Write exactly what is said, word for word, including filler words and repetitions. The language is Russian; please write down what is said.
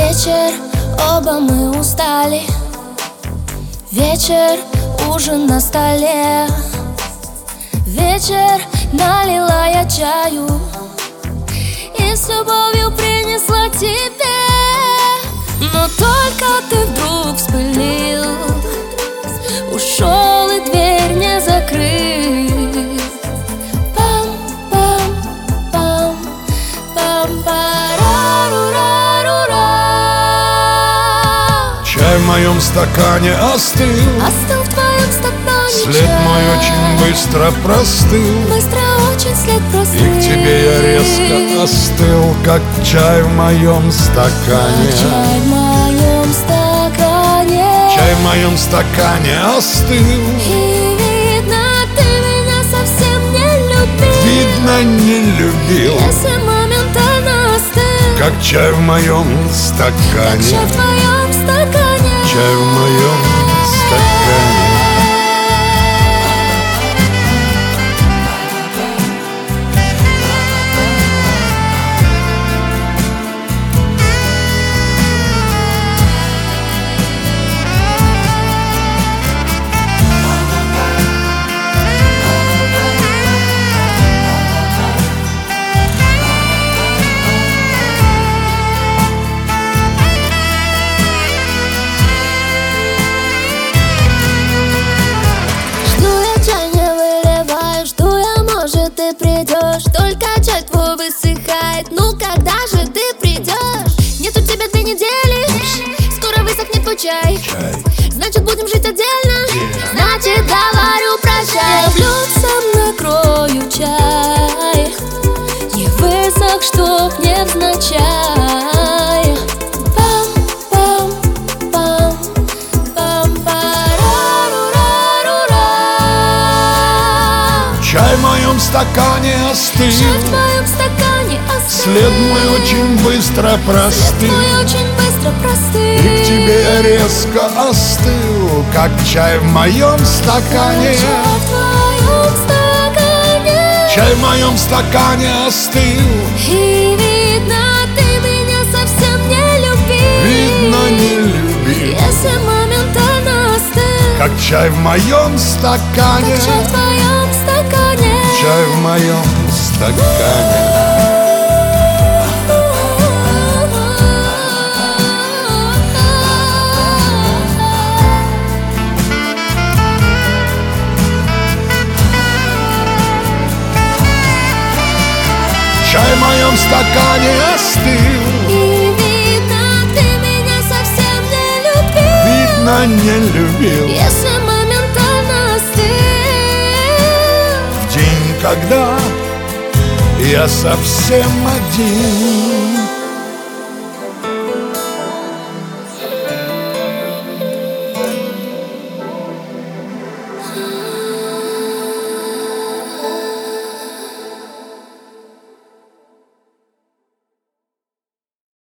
Вечер, оба мы устали. Вечер, ужин на столе. Вечер, налила я чаю и с любовью принесла тебе. Но только ты вдруг вспылил, ушел и дверь не закрыл. Пам-пам-пам, пам-парарурарура. Чай в моем стакане остыл, Остыл в твоем стакане след чай. мой очень быстро простыл. Быстро очень след простыл. И к тебе я резко остыл, как чай в моем стакане. Чай в моем стакане. Чай в моем стакане остыл. И видно, ты меня совсем не любил. Видно, не любил, Если моментально остыл, как чай в моем стакане. чай в твоем стакане. Чай в моем стакане. Только чай твой высыхает. Ну когда же ты придешь? Нет у тебя две недели, скоро высохнет твой чай. Чай. Значит будем жить отдельно, Yeah. Значит говорю прощай. Я блюдцем накрою чай, не высох, чтоб невзначай. Пам-пам-пам, пам-парарурарура. Чай в моем стакане остыл, Чай в твоем стакане остыл. след мой очень быстро След простыл. твой очень быстро простыл. И к тебе я резко остыл, как чай в моем стакане. Чай в твоем стакане. Чай в моем стакане остыл. И видно, ты меня совсем не любил. Видно, не любил, Если моментально остыл, как чай в моем стакане. чай в твоем стакане. Чай в моем стакане. Чай в моем стакане остыл. И видно, ты меня совсем не любил. Видно, не любил, Если моментально остыл, в день, когда я совсем один.